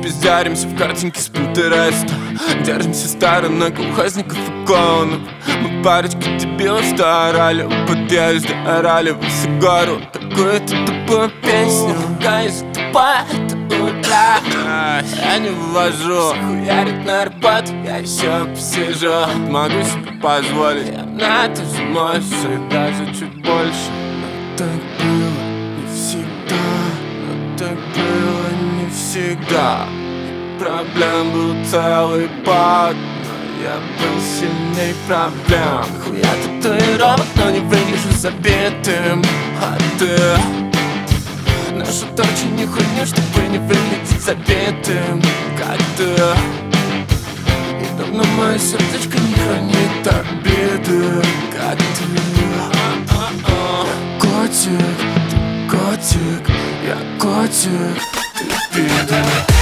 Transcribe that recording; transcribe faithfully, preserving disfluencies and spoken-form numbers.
пиздяримся в картинке с Пинтереста. Держимся стороной колхозников и клоунов. Мы парочка дебилов, что орали у подъезда, орали во всю гору такую-то тупую песню. Ругаюсь, тупая, это утра. Я не вывожу, хуярит на работу, я еще посижу. Могу себе позволить, я на это зимой и даже чуть больше. Но так было не всегда, но так было не всегда. И проблем был целый пак, но я был сильней проблем. Хуя татуировок, но не выгляжу забитым. А ты наша точка не хуйня, чтобы не выглядеть забитым, как ты. И давно мое сердечко не хранит обиды, как ты. Котик, ты котик, я котик, ты пидор.